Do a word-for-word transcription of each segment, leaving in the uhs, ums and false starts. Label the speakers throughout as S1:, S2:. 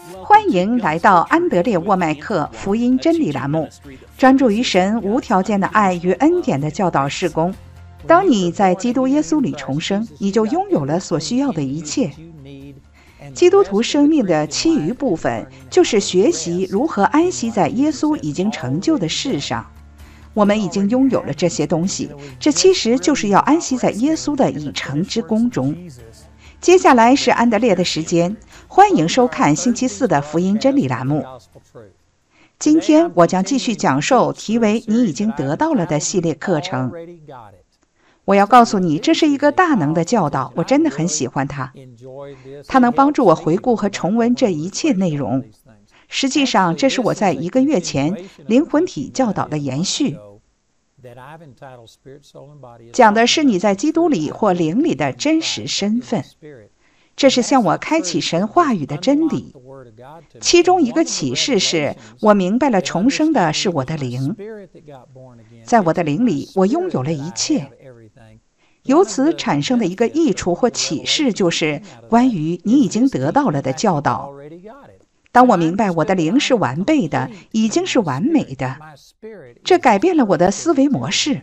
S1: 欢迎来到安德烈沃麦克福音真理栏目，专注于神无条件的爱与恩典的教导事工。当你在基督耶稣里重生，你就拥有了所需要的一切。基督徒生命的其余部分就是学习如何安息在耶稣已经成就的事上。我们已经拥有了这些东西，这其实就是要安息在耶稣的已成之功中。接下来是安德烈的时间，欢迎收看星期四的福音真理栏目。今天我将继续讲授题为“你已经得到了”的系列课程。我要告诉你，这是一个大能的教导，我真的很喜欢它。它能帮助我回顾和重温这一切内容。实际上，这是我在一个月前灵魂体教导的延续，讲的是你在基督里或灵里的真实身份。这是向我开启神话语的真理。其中一个启示是，我明白了重生的是我的灵，在我的灵里，我拥有了一切。由此产生的一个益处或启示，就是关于你已经得到了的教导。当我明白我的灵是完备的，已经是完美的，这改变了我的思维模式。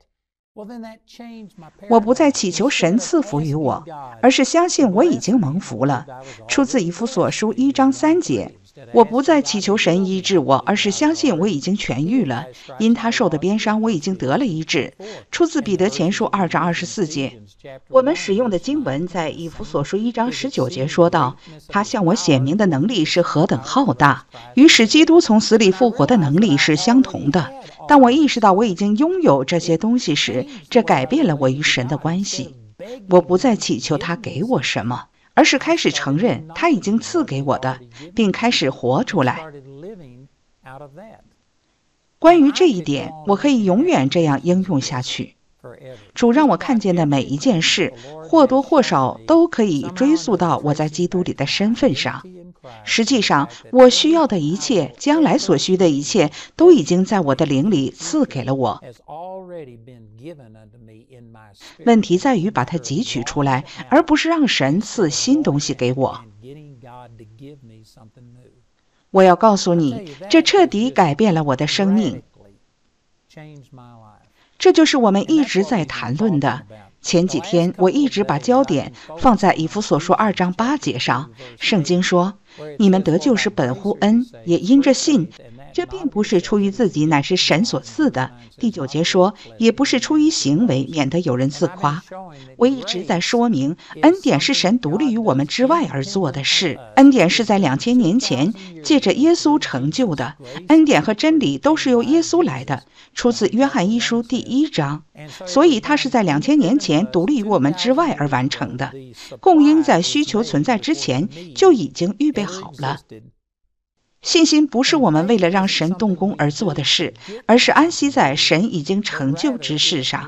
S1: 我不再祈求神赐福于我，而是相信我已经蒙福了。出自以弗所书一章三节。我不再祈求神医治我，而是相信我已经痊愈了。因他受的鞭伤，我已经得了医治。出自彼得前书二章二十四节。我们使用的经文在以弗所书一章十九节说道，他向我显明的能力是何等浩大，与使基督从死里复活的能力是相同的。当我意识到我已经拥有这些东西时，这改变了我与神的关系。我不再祈求他给我什么，而是开始承认他已经赐给我的，并开始活出来。关于这一点，我可以永远这样应用下去。主让我看见的每一件事，或多或少都可以追溯到我在基督里的身份上。实际上，我需要的一切，将来所需的一切，都已经在我的灵里赐给了我。问题在于把它汲取出来，而不是让神赐新东西给我。我要告诉你，这彻底改变了我的生命。这就是我们一直在谈论的。前几天我一直把焦点放在以弗所书二章八节上。圣经说，你们得救是本乎恩，也因着信。这并不是出于自己，乃是神所赐的。第九节说，也不是出于行为，免得有人自夸。我一直在说明，恩典是神独立于我们之外而做的事。恩典是在两千年前借着耶稣成就的。恩典和真理都是由耶稣来的，出自约翰一书第一章。所以它是在两千年前独立于我们之外而完成的。供应在需求存在之前就已经预备好了。信心不是我们为了让神动工而做的事，而是安息在神已经成就之事上。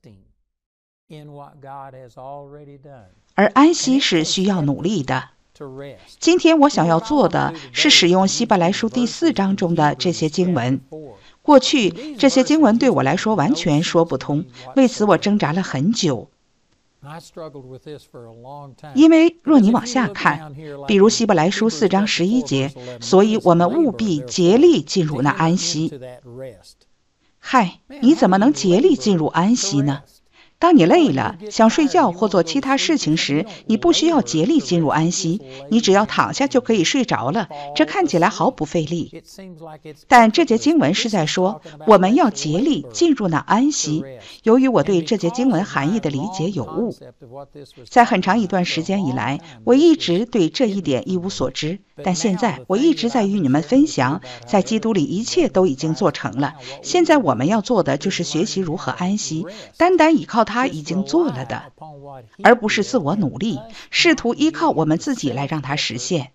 S1: 而安息是需要努力的。今天我想要做的是使用希伯来书第四章中的这些经文。过去这些经文对我来说完全说不通，为此我挣扎了很久。因为若你往下看，比如希伯来书四章十一节，所以我们务必竭力进入那安息。嗨，你怎么能竭力进入安息呢？当你累了，想睡觉或做其他事情时，你不需要竭力进入安息，你只要躺下就可以睡着了，这看起来毫不费力。但这节经文是在说，我们要竭力进入那安息。由于我对这节经文含义的理解有误，在很长一段时间以来，我一直对这一点一无所知，但现在我一直在与你们分享，在基督里一切都已经做成了。现在我们要做的就是学习如何安息，单单依靠他已经做了的，而不是自我努力，试图依靠我们自己来让它实现。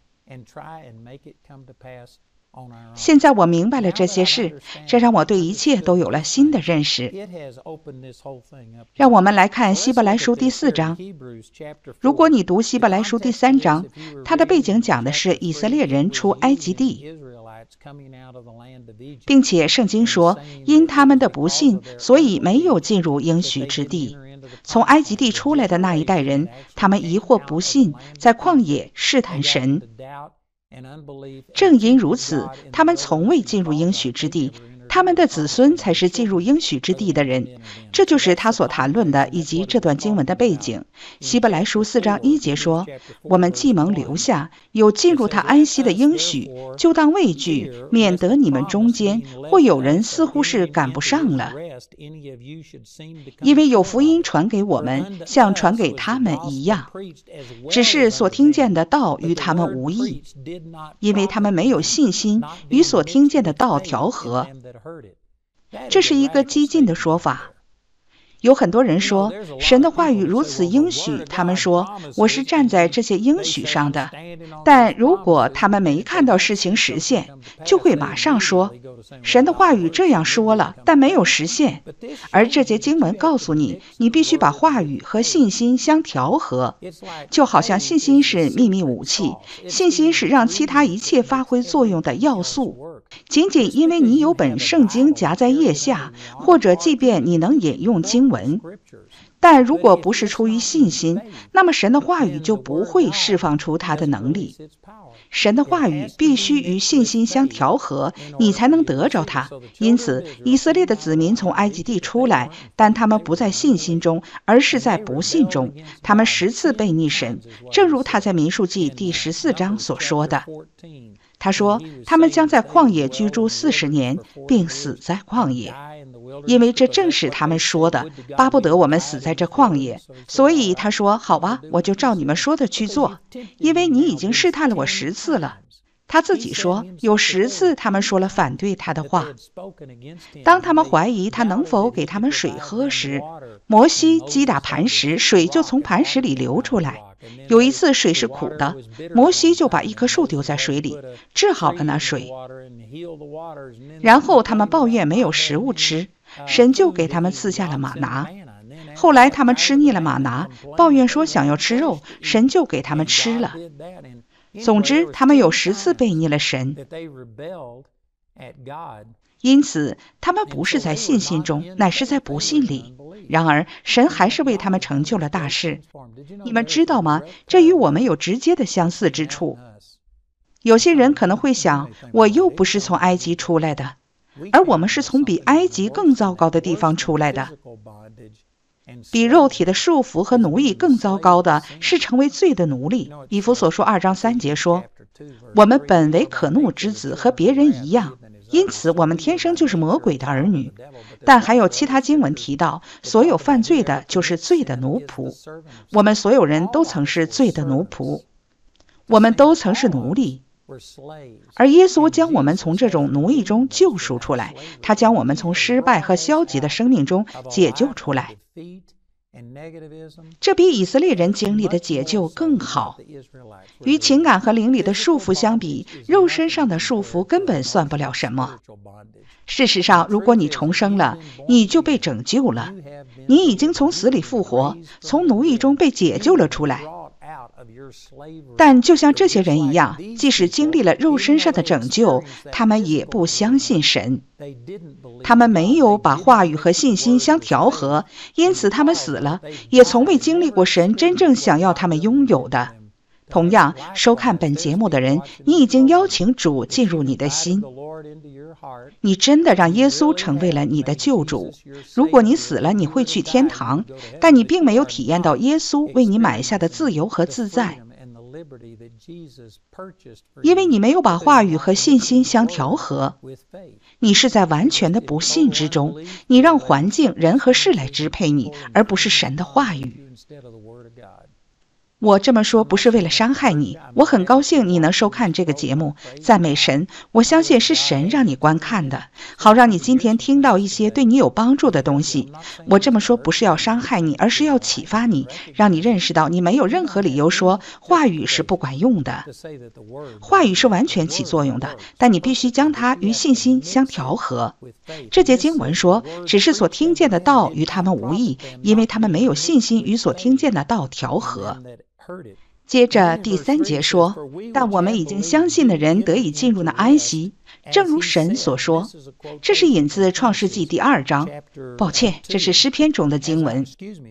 S1: 现在我明白了这些事，这让我对一切都有了新的认识。让我们来看希伯来书第四章。如果你读希伯来书第三章，它的背景讲的是以色列人出埃及地，并且圣经说，因他们的不信，所以没有进入应许之地。从埃及地出来的那一代人，他们疑惑不信，在旷野试探神。 正因如此，他们从未进入应许之地，他们的子孙才是进入应许之地的人。这就是他所谈论的，以及这段经文的背景。希伯来书四章一节说，我们既蒙留下，有进入他安息的应许，就当畏惧，免得你们中间或有人似乎是赶不上了。因为有福音传给我们，像传给他们一样，只是所听见的道与他们无益，因为他们没有信心与所听见的道调和。这是一个激进的说法。有很多人说，神的话语如此应许，他们说，我是站在这些应许上的。但如果他们没看到事情实现，就会马上说，神的话语这样说了，但没有实现。而这节经文告诉你，你必须把话语和信心相调和。就好像信心是秘密武器，信心是让其他一切发挥作用的要素。仅仅因为你有本圣经夹在腋下，或者即便你能引用经文，但如果不是出于信心，那么神的话语就不会释放出它的能力。神的话语必须与信心相调和，你才能得着它。因此，以色列的子民从埃及地出来，但他们不在信心中，而是在不信中。他们十次背逆神，正如他在民数记第十四章所说的。他说，他们将在旷野居住四十年，并死在旷野，因为这正是他们说的，巴不得我们死在这旷野。所以他说，好吧，我就照你们说的去做，因为你已经试探了我十次了。他自己说，有十次他们说了反对他的话。当他们怀疑他能否给他们水喝时，摩西击打磐石，水就从磐石里流出来。有一次水是苦的，摩西就把一棵树丢在水里，治好了那水。然后他们抱怨没有食物吃，神就给他们赐下了玛拿。后来他们吃腻了玛拿，抱怨说想要吃肉，神就给他们吃了。总之，他们有十次背逆了神。因此，他们不是在信心中，乃是在不信里。然而，神还是为他们成就了大事。你们知道吗？这与我们有直接的相似之处。有些人可能会想，我又不是从埃及出来的，而我们是从比埃及更糟糕的地方出来的。比肉体的束缚和奴役更糟糕的是成为罪的奴隶。以弗所书二章三节说，我们本为可怒之子，和别人一样，因此我们天生就是魔鬼的儿女。但还有其他经文提到，所有犯罪的就是罪的奴仆。我们所有人都曾是罪的奴仆，我们都曾是奴隶。而耶稣将我们从这种奴役中救赎出来，他将我们从失败和消极的生命中解救出来。这比以色列人经历的解救更好。与情感和灵里的束缚相比，肉身上的束缚根本算不了什么。事实上，如果你重生了，你就被拯救了，你已经从死里复活，从奴役中被解救了出来。但就像这些人一样，即使经历了肉身上的拯救，他们也不相信神。他们没有把话语和信心相调和，因此他们死了，也从未经历过神真正想要他们拥有的。同样，收看本节目的人，你已经邀请主进入你的心，你真的让耶稣成为了你的救主。如果你死了，你会去天堂，但你并没有体验到耶稣为你买下的自由和自在，因为你没有把话语和信心相调和。你是在完全的不信之中，你让环境、人和事来支配你，而不是神的话语。我这么说不是为了伤害你，我很高兴你能收看这个节目，赞美神。我相信是神让你观看的，好让你今天听到一些对你有帮助的东西。我这么说不是要伤害你，而是要启发你，让你认识到你没有任何理由说话语是不管用的。话语是完全起作用的，但你必须将它与信心相调和。这节经文说，只是所听见的道与他们无益，因为他们没有信心与所听见的道调和。 接着第三节说，但我们已经相信的人得以进入那安息，正如神所说。这是引自创世纪第二章，抱歉，这是诗篇中的经文。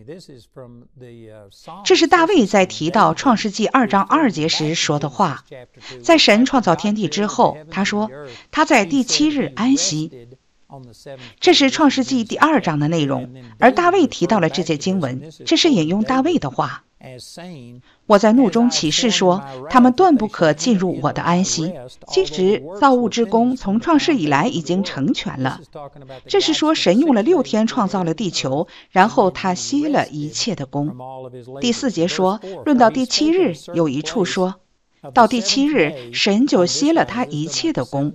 S1: 这是大卫在提到创世纪二章二节时说的话。在神创造天地之后，他说他在第七日安息。这是创世纪第二章的内容，而大卫提到了这节经文，这是引用大卫的话。我在怒中起誓说，他们断不可进入我的安息。其实造物之功从创世以来已经成全了。这是说神用了六天创造了地球，然后他歇了一切的功。第四节说，论到第七日，有一处说到第七日，神就歇了他一切的功。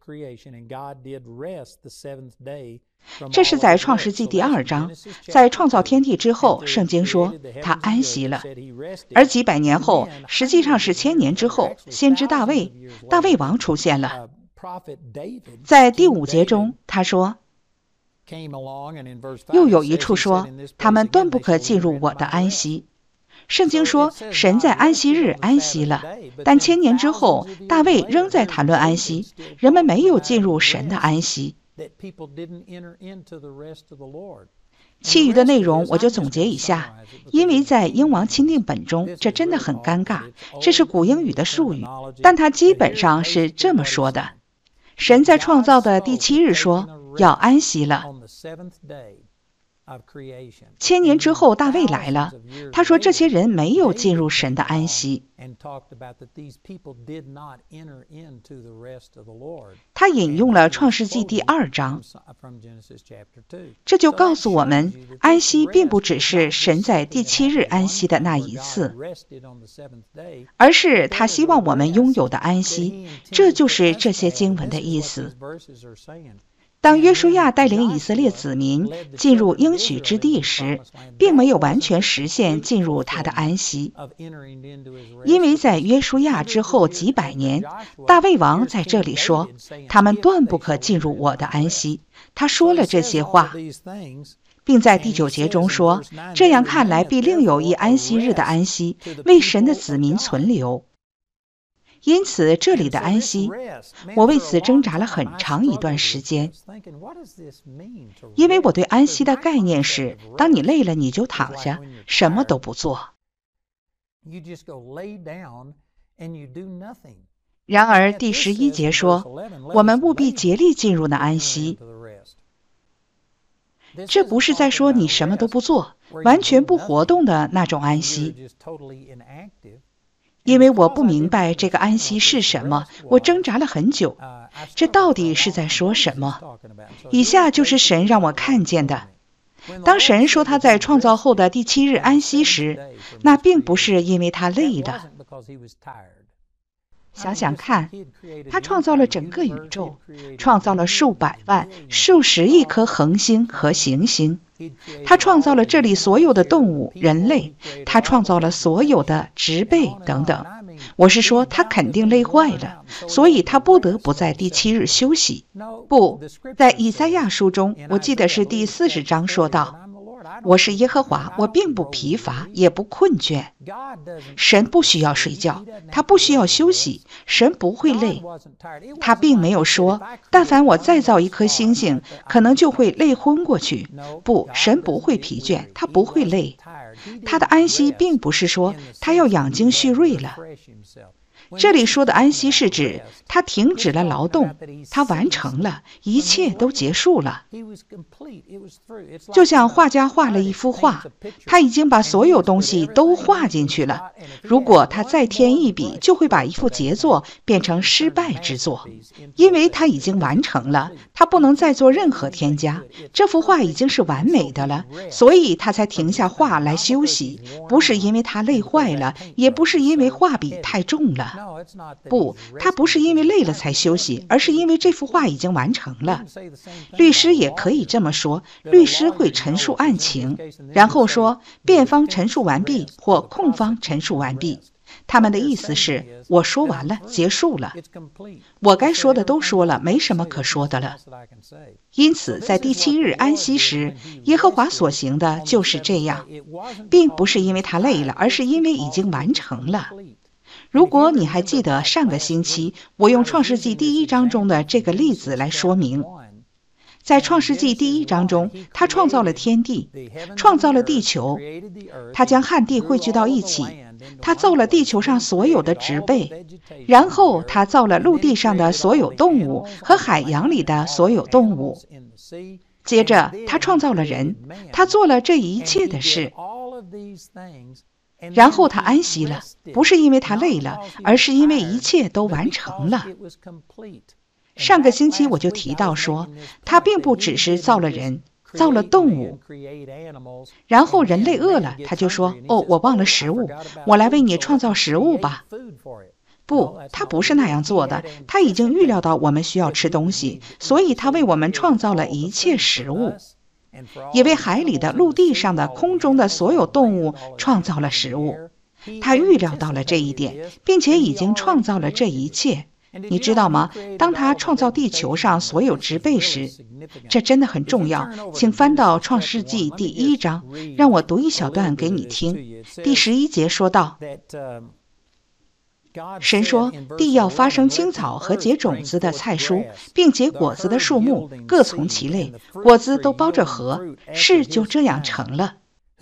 S1: 这是在创世纪第二章，在创造天地之后，圣经说他安息了。而几百年后，实际上是千年之后，先知大卫大卫王出现了。在第五节中他说，又有一处说，他们断不可进入我的安息。圣经说神在安息日安息了，但千年之后，大卫仍在谈论安息，人们没有进入神的安息。其余的内容我就总结一下，因为在英王钦定本中，这真的很尴尬，这是古英语的术语，但它基本上是这么说的：神在创造的第七日说要安息了。千年之后，大卫来了，他说这些人没有进入神的安息。他引用了创世纪第二章，这就告诉我们，安息并不只是神在第七日安息的那一次，而是他希望我们拥有的安息。这就是这些经文的意思。当约书亚带领以色列子民进入应许之地时，并没有完全实现进入他的安息，因为在约书亚之后几百年，大卫王在这里说，他们断不可进入我的安息。他说了这些话，并在第九节中说，这样看来必另有一安息日的安息，为神的子民存留。因此这里的安息，我为此挣扎了很长一段时间，因为我对安息的概念是，当你累了你就躺下，什么都不做。然而第十一节说，我们务必竭力进入那安息。这不是在说你什么都不做，完全不活动的那种安息。因为我不明白这个安息是什么，我挣扎了很久，这到底是在说什么？以下就是神让我看见的。当神说他在创造后的第七日安息时，那并不是因为他累了。想想看，他创造了整个宇宙，创造了数百万、数十亿颗恒星和行星，他创造了这里所有的动物、人类，他创造了所有的植被等等。我是说，他肯定累坏了，所以他不得不在第七日休息。不，在以赛亚书中，我记得是第四十章说到，我是耶和华，我并不疲乏，也不困倦。神不需要睡觉，他不需要休息，神不会累。他并没有说，但凡我再造一颗星星，可能就会累昏过去。不，神不会疲倦，他不会累。他的安息并不是说他要养精蓄锐了。这里说的安息是指他停止了劳动，他完成了，一切都结束了。就像画家画了一幅画，他已经把所有东西都画进去了，如果他再添一笔，就会把一幅杰作变成失败之作，因为他已经完成了，他不能再做任何添加，这幅画已经是完美的了，所以他才停下画来休息，不是因为他累坏了，也不是因为画笔太重了。不，他不是因为累了才休息，而是因为这幅画已经完成了。律师也可以这么说，律师会陈述案情，然后说辩方陈述完毕或控方陈述完毕， 他们的意思是，我说完了，结束了，我该说的都说了，没什么可说的了。因此在第七日安息时，耶和华所行的就是这样，并不是因为他累了，而是因为已经完成了。如果你还记得上个星期我用创世纪第一章中的这个例子来说明，在创世纪第一章中，他创造了天地，创造了地球，他将旱地汇聚到一起，他造了地球上所有的植被，然后他造了陆地上的所有动物和海洋里的所有动物。接着他创造了人，他做了这一切的事，然后他安息了，不是因为他累了，而是因为一切都完成了。上个星期我就提到说，他并不只是造了人，造了动物，然后人类饿了，他就说，哦，我忘了食物，我来为你创造食物吧。不，他不是那样做的，他已经预料到我们需要吃东西，所以他为我们创造了一切食物，也为海里的、陆地上的、空中的所有动物创造了食物。他预料到了这一点，并且已经创造了这一切。你知道吗？当他创造地球上所有植被时，这真的很重要。请翻到创世纪第一章，让我读一小段给你听。第十一节说道，神说，地要发生青草和结种子的菜蔬，并结果子的树木，各从其类，果子都包着核，事就这样成了。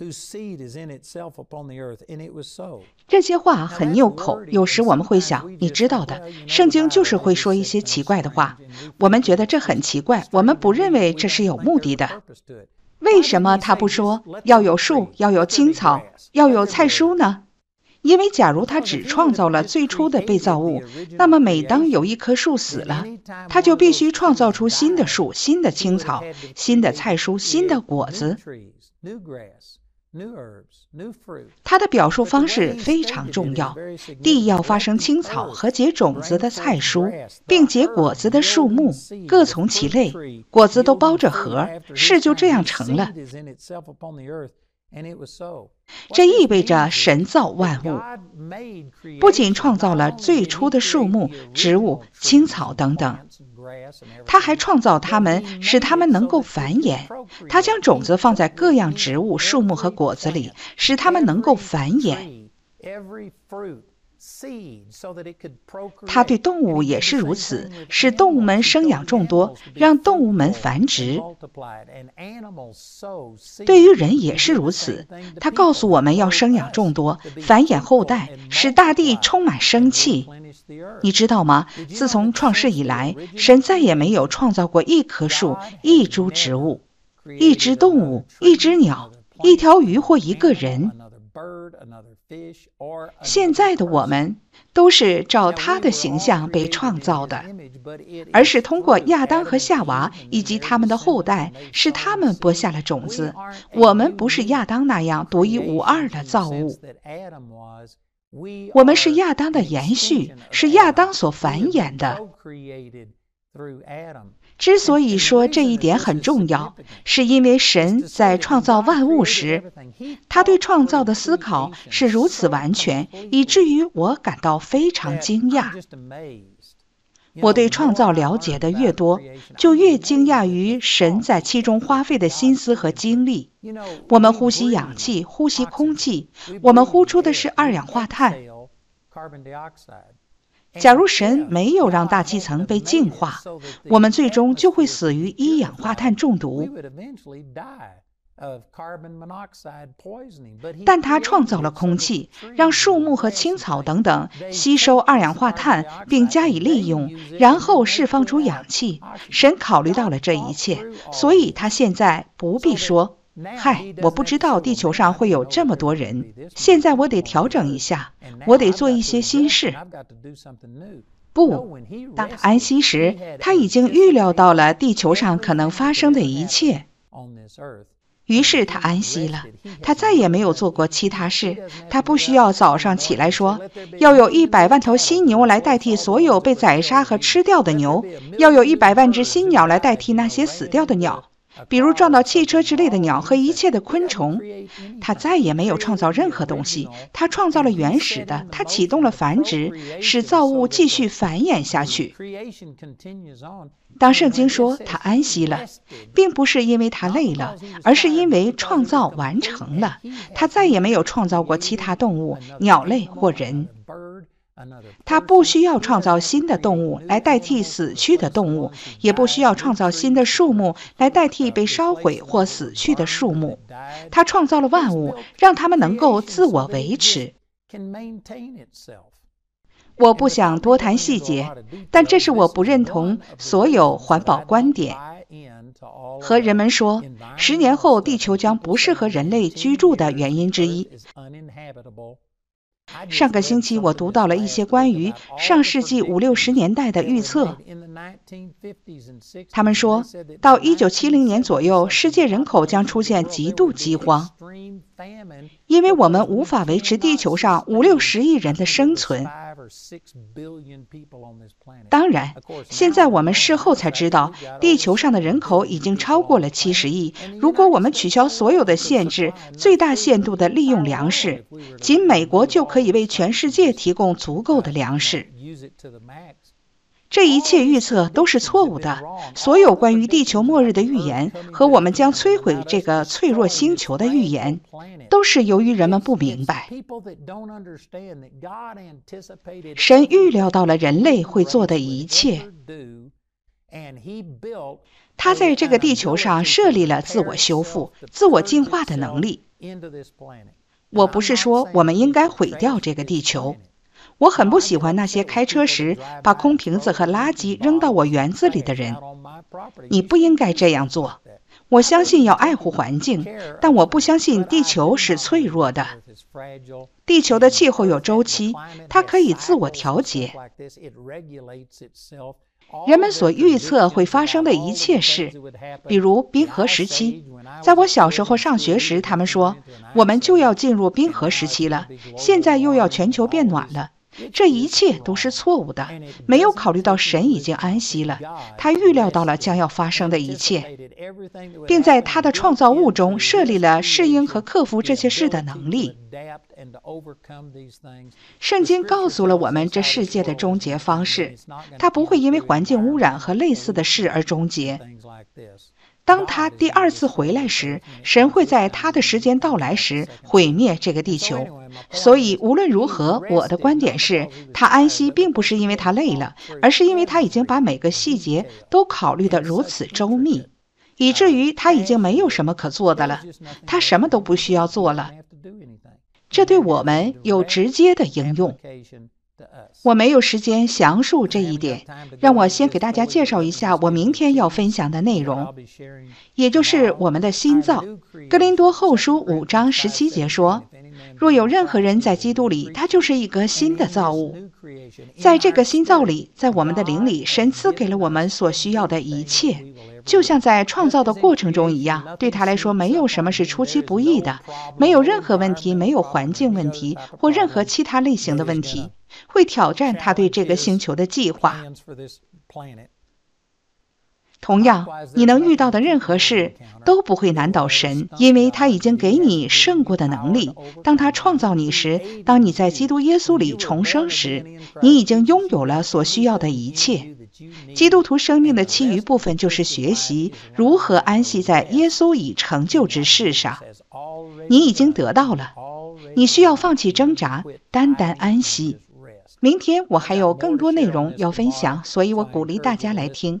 S1: 这些话很拗口，有时我们会想，你知道的，圣经就是会说一些奇怪的话，我们觉得这很奇怪，我们不认为这是有目的的。为什么他不说要有树，要有青草，要有菜蔬呢？因为假如他只创造了最初的被造物，那么每当有一棵树死了，他就必须创造出新的树、新的青草、新的菜蔬、新的果子。它的表述方式非常重要，地要发生青草和结种子的菜蔬，并结果子的树木，各从其类，果子都包着核，事就这样成了。这意味着神造万物，不仅创造了最初的树木、植物、青草等等，他还创造它们，使它们能够繁衍。他将种子放在各样植物、树木和果子里，使它们能够繁衍。他对动物也是如此，使动物们生养众多，让动物们繁殖。对于人也是如此，他告诉我们要生养众多，繁衍后代，使大地充满生气。你知道吗？自从创世以来，神再也没有创造过一棵树、一株植物、一只动物、一只鸟、一条鱼或一个人。现在的我们都是照他的形象被创造的，而是通过亚当和夏娃以及他们的后代，是他们播下了种子。我们不是亚当那样独一无二的造物，我们是亚当的延续，是亚当所繁衍的。之所以说这一点很重要，是因为神在创造万物时，他对创造的思考是如此完全，以至于我感到非常惊讶。我对创造了解的越多，就越惊讶于神在其中花费的心思和精力。我们呼吸氧气，呼吸空气，我们呼出的是二氧化碳。假如神没有让大气层被净化，我们最终就会死于一氧化碳中毒。但他创造了空气，让树木和青草等等吸收二氧化碳并加以利用，然后释放出氧气。神考虑到了这一切，所以他现在不必说，嗨，我不知道地球上会有这么多人，现在我得调整一下，我得做一些新事。不，当他安息时，他已经预料到了地球上可能发生的一切。于是他安息了，他再也没有做过其他事。他不需要早上起来说，要有一百万头新牛来代替所有被宰杀和吃掉的牛，要有一百万只新鸟来代替那些死掉的鸟。 比如撞到汽车之类的鸟和一切的昆虫。他再也没有创造任何东西，他创造了原始的，他启动了繁殖，使造物继续繁衍下去。当圣经说他安息了，并不是因为他累了，而是因为创造完成了。他再也没有创造过其他动物、鸟类或人。他不需要创造新的动物来代替死去的动物，也不需要创造新的树木来代替被烧毁或死去的树木。他创造了万物，让它们能够自我维持。我不想多谈细节，但这是我不认同所有环保观点。和人们说，十年后地球将不适合人类居住的原因之一。上个星期我读到了一些关于上世纪五六十年代的预测，他们说到一九七零年左右，世界人口将出现极度饥荒，因为我们无法维持地球上五六十亿人的生存。当然，现在我们事后才知道，地球上的人口已经超过了七十亿。如果我们取消所有的限制，最大限度地利用粮食，仅美国就可以为全世界提供足够的粮食。这一切预测都是错误的，所有关于地球末日的预言和我们将摧毁这个脆弱星球的预言，都是由于人们不明白。神预料到了人类会做的一切，他在这个地球上设立了自我修复、自我进化的能力。我不是说我们应该毁掉这个地球。我很不喜欢那些开车时把空瓶子和垃圾扔到我园子里的人。你不应该这样做。我相信要爱护环境，但我不相信地球是脆弱的。地球的气候有周期，它可以自我调节。人们所预测会发生的一切事，比如冰河时期。在我小时候上学时，他们说我们就要进入冰河时期了，现在又要全球变暖了。这一切都是错误的，没有考虑到神已经安息了，他预料到了将要发生的一切，并在他的创造物中设立了适应和克服这些事的能力。圣经告诉了我们这世界的终结方式，它不会因为环境污染和类似的事而终结。当他第二次回来时，神会在他的时间到来时毁灭这个地球。所以无论如何，我的观点是，他安息并不是因为他累了，而是因为他已经把每个细节都考虑得如此周密，以至于他已经没有什么可做的了，他什么都不需要做了。这对我们有直接的应用。我没有时间详述这一点，让我先给大家介绍一下我明天要分享的内容，也就是我们的新造。哥林多后书五章十七节说，若有任何人在基督里，他就是一个新的造物。在这个新造里，在我们的灵里，神赐给了我们所需要的一切，就像在创造的过程中一样，对他来说没有什么是出其不意的，没有任何问题，没有环境问题或任何其他类型的问题会挑战他对这个星球的计划。同样，你能遇到的任何事都不会难倒神，因为他已经给你胜过的能力。当他创造你时，当你在基督耶稣里重生时，你已经拥有了所需要的一切。基督徒生命的其余部分就是学习如何安息在耶稣已成就之事上。你已经得到了，你需要放弃挣扎，单单安息。明天我还有更多内容要分享，所以我鼓励大家来听。